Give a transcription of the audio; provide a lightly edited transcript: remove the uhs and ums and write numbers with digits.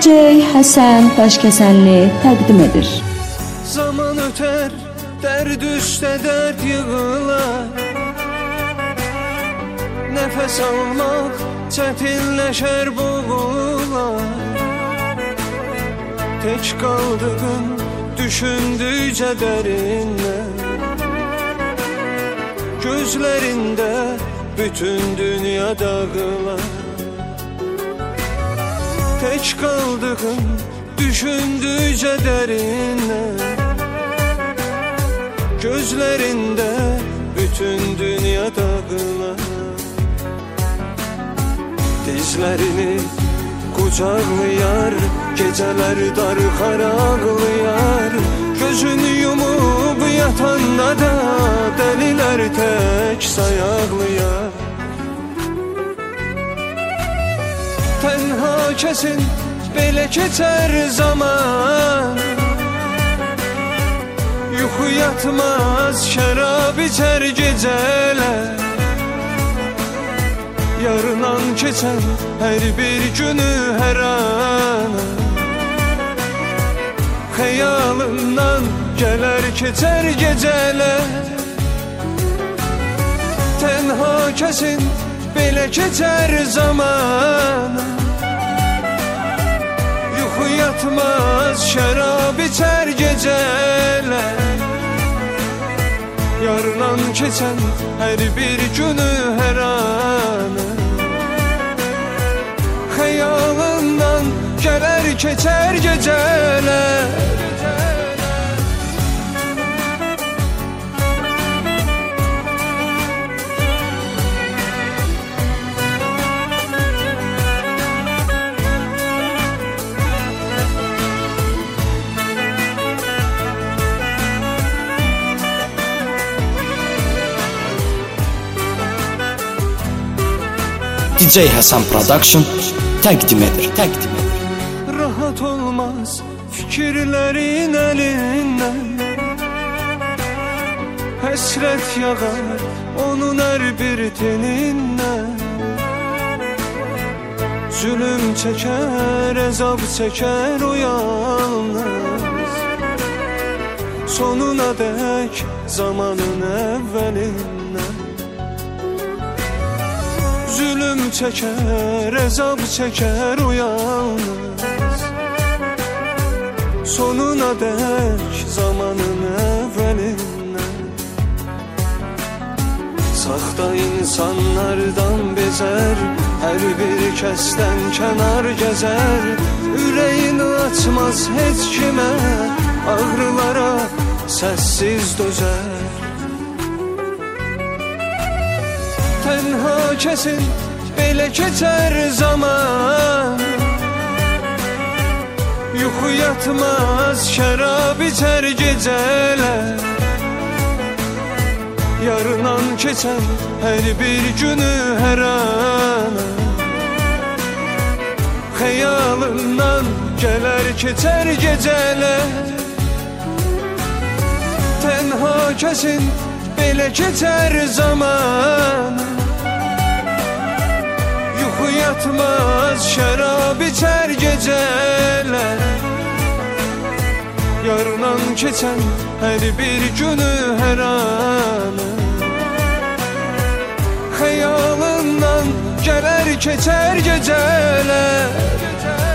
DJ Həsən Daşkəsənli təqdim edir. Zaman öter, derd üstə derd yığılar. Nefes almak çetinleşer boğular. Tek kaldığım düşündükçe derinle. Gözlerinde bütün dünya dağılar. Tek kaldığım düşündükçe derinle. Gözlerinde bütün dünya dağılar. Dizlerini kucaklayar, geceler darıkar ağlayar. Gözünü yumup yatanda da deliler tek sayaklayar. Tenha kesin belə keçer zaman. Yuxu yatmaz, şərab içər gecələr. Yarınan keçen her bir günü her an. Xəyalından gələr keçər gecələr. Tenha kesin belə keçər zaman. Yuxu yatmaz, şərab içər gecələr. Yarınan keçen her bir günü her anı. Xəyalından gələr keçər gecələr. DJ Həsən Production təqdim edir. Rahat olmaz fikirlerin elinden. Həsrət yağar onun her bir teninden. Zulüm çeker, əzab çeker o yalnız. Sonuna dek zamanın evvelinden. Zulüm çeker, əzab çeker o yalnız. Sonuna dek zamanın evvelinden. Saxta insanlardan bezer, her bir kəsdən kənar gəzər. Ürəyini açmaz heç kimə, ağrılara səssiz dözər. Tenha kesin belə keçər zaman. Yuxu yatmaz, şərab içər gecələr. Yarınan keçən her bir günü her anı. Xəyalından gələr keçər gecələr. Tenha kesin belə keçər zaman. Yuxu yatmaz, şərab içər gecələr. Yarınan keçən her bir günü her anı. Xəyalından gələr keçər gecələr.